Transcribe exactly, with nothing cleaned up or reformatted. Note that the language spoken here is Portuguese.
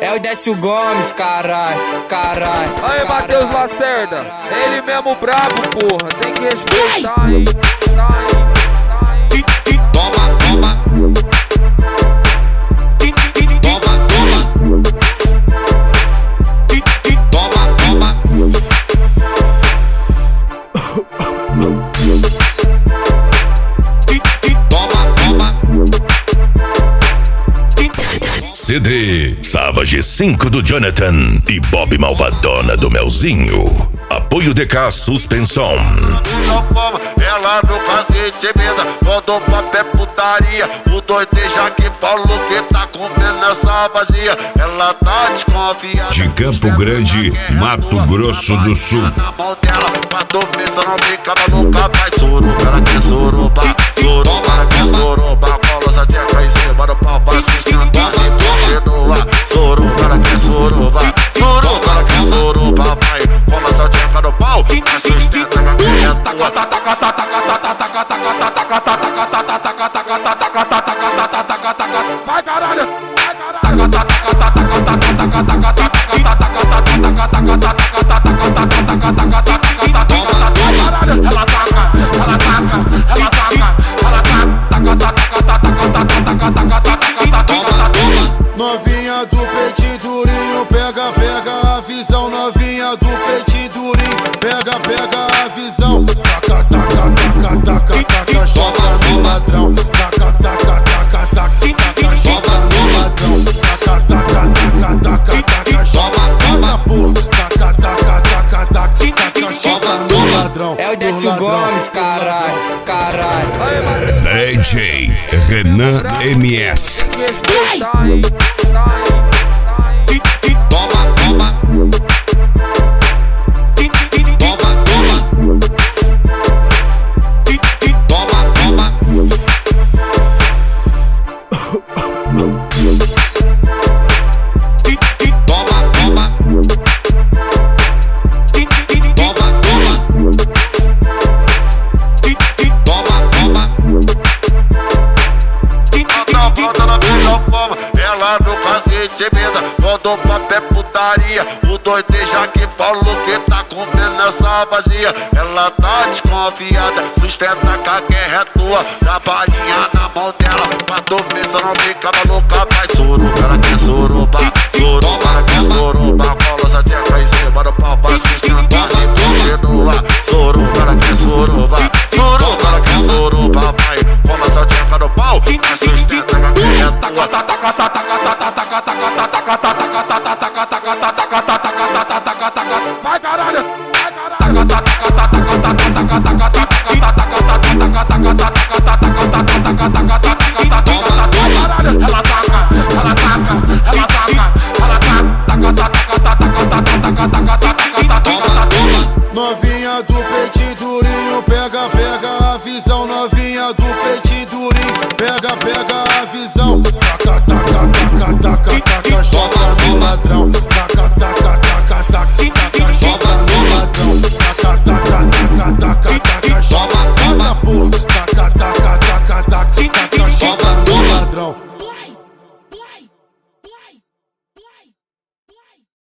É o Décio Gomes, carai, carai. Aí, Matheus Lacerda, ele mesmo brabo, porra. Tem que respeitar, hein? Toma, toma. C D Savage cinco do Jonathan e Bob Malvadona do Melzinho. Apoio D K Suspensão. Ela no cacete emenda, mandou papel putaria. O doido já que falou que tá comendo essa vazia. Ela tá desconfiada. De Campo Grande, Mato Grosso do Sul. Na mão dela, matou pensa, não fica maluca. Vai suruba, ela quer suruba. Suruba, ela quer suruba. Cola essa tcheca em cima do pau pra sustentar e continua. Suruba, ela quer suruba. Suruba, ela quer suruba, pai. Cola essa tcheca no pau pra sustentar a criança. Vai, caralho! Ela taca, ela taca, ela taca, ela taca. Novinha do peitinho durinho, pega, pega a visão. Novinha do peitinho durinho, pega, pega a visão. Taca, taca, taca, taca, taca, joga no ladrão. Taca, taca, taca, taca, taca, joga no ladrão. Taca, taca, taca, taca, taca, joga na porra. Taca, taca, taca, taca, taca, joga no ladrão. É o Décio Gomes, carai, carai. D J Renan M S. Toma, toma. Ela no cacete emenda, mandou papel putaria. O doido já que falou que tá comendo essa vazia. Ela tá desconfiada, sustenta que a guerra é tua. Dá balinha na mão dela, matou pensa, não fica maluca. Vai suruba, ela quer suruba. Suruba, ela quer suruba. Cola essa tcheca em cima do pau pra sustentar e continua. Suruba, ela quer suruba. Suruba, ela quer suruba, pai. Cola essa tcheca no pau pra sustentar a guerra é tua. Vai, caralho! Ela taca, ela taca, ela taca, ela taca. Novinha do peitinho durinho, pega, pega a visão. Novinha do peitinho durinho, pega, pega a visão.